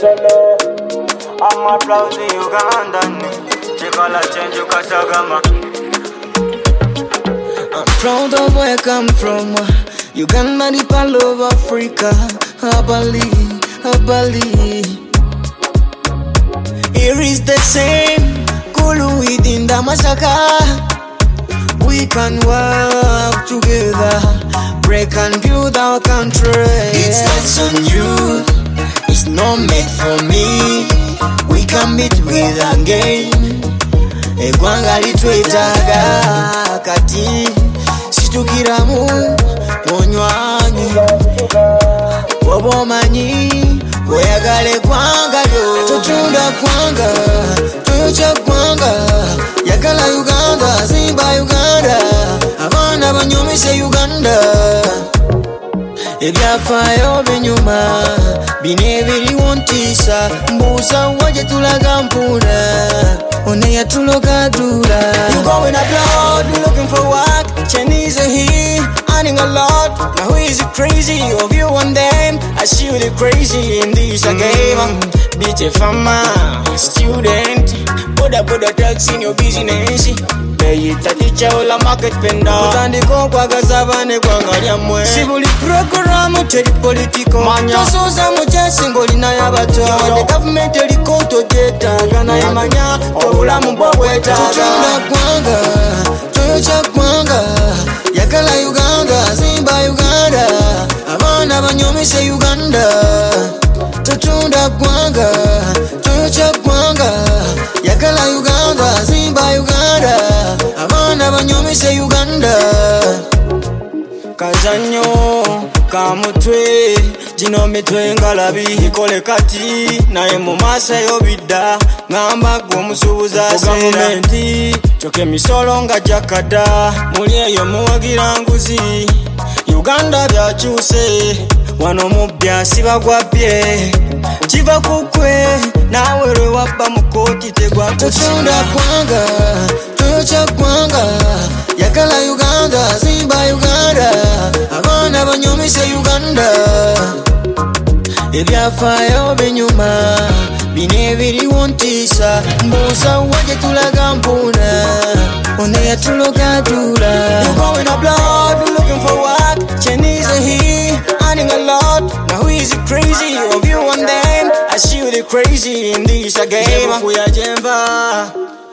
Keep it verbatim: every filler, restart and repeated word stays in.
solo. I'm a proud Ugandan. Chekala change ukasagama. I'm proud of where I come from. Uganda, the pal of Africa. Abali, Abali. Here is the same Kulu within the massacre. We can work together, break and build our country. It's not on you, it's not made for me. We can meet with again. Egwanga litwetaga kati situkiramu monywanyi wobomanyi oyagale gwanga lyo tutunda gwanga tuyocha gwanga yagala Uganda zimba Uganda abana banyomise Uganda ebyafaayo binyuma bine biri wontisa mbuuza waje tulaga mpuna one yatuloga dula. You going abroad, you looking for work. Chinese are here, earning a lot. Now who is it crazy of you and them? I see you crazy in this mm. game. Beat a farmer, student. Put a put a drugs in your business. Beyita teacher ola market penda. Utandiko kwa gazabane kwa ngaliamwe. Sibuli programu teri politiko. Manya soza moja singoli na yabato. The government elikoto data. Gana yamanya obulamu bwabweta. Tutunda gwanga, toyocha gwanga. Yakala Uganda, zimba Uganda. Abana banyomise Uganda. Tutunda gwanga, toyocha gwanga. Yakala Uganda, zimba Uganda. Abana banyomise Uganda. Kazanyo kamutwe jino mitwe ngalabi ikole kati naye mu masa yobidda ngamba gwo musubuza government choke misolo nga jakada muli eyo muwagira nguzi Uganda byachuse wano mubya sibagwabye kiva kukwe nawe lwe wabba mukoti tegwa tutunda kwanga tuyocha kwanga yakala Uganda zimba Uganda abana banyomise Uganda ebyafaayo binyuma bine biri wontisa mbuuza waje tulaga mpuna one yatuloga dula. You going abroad, you looking for work. Chinese are here, earning a lot. Now who is it crazy of you and them? I see you the crazy in this game. Jemba